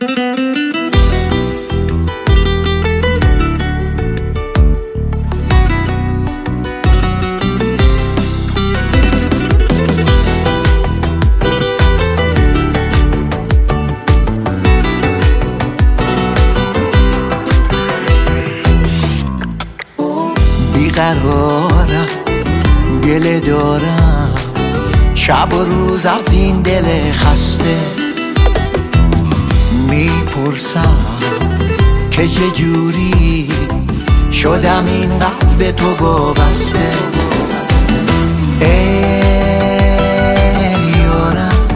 بیقرارم، گله دارم شب و روز از این دل خسته. میپرسم که چجوری شدم اینقدر به تو وابسته. ای یارم،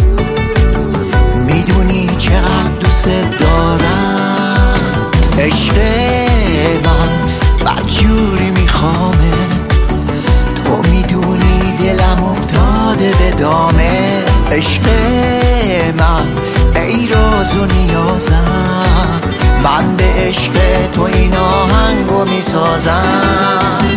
میدونی چقدر دوست دارم. عشق من بدجوری میخوامه، تو میدونی دلم افتاده به دامه. عشق من ای راز و نیازم، من به عشق تو این آهنگو میسازم.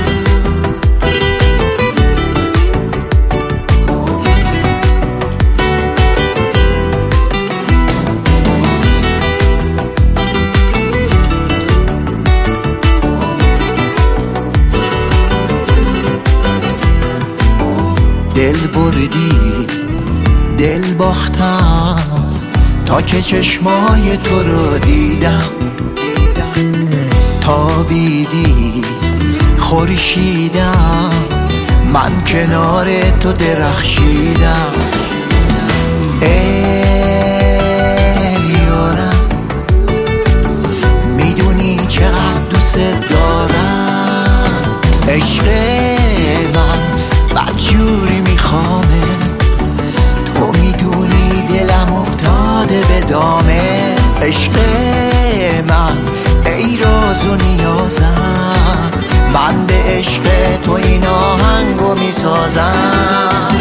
دل بردی دل باختم تا که چشمای تو رو دیدم. تابیدی خورشیدم، من کنار تو درخشیدم. ای یارم، میدونی چقدر دوست دارم. عشق من بدجوری میخوامه، تو میدونی دلم افتاده به دامه. عشق من ای راز و نیازم، من به عشق تو این آهنگو میسازم.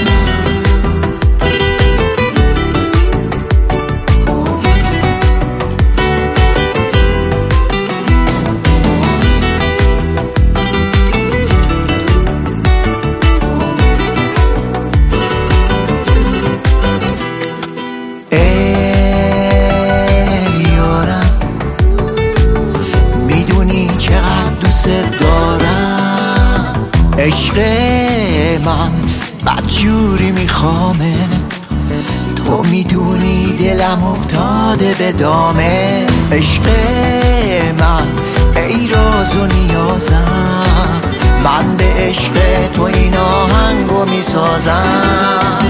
عشق من بدجوری میخوامه، تو میدونی دلم افتاده به دامه. عشق من ای راز و نیازم، من به عشق تو این آهنگو میسازم.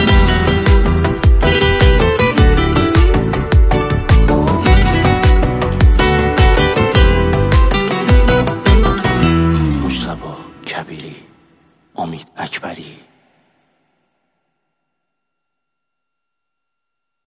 کبیری، امید اکبری.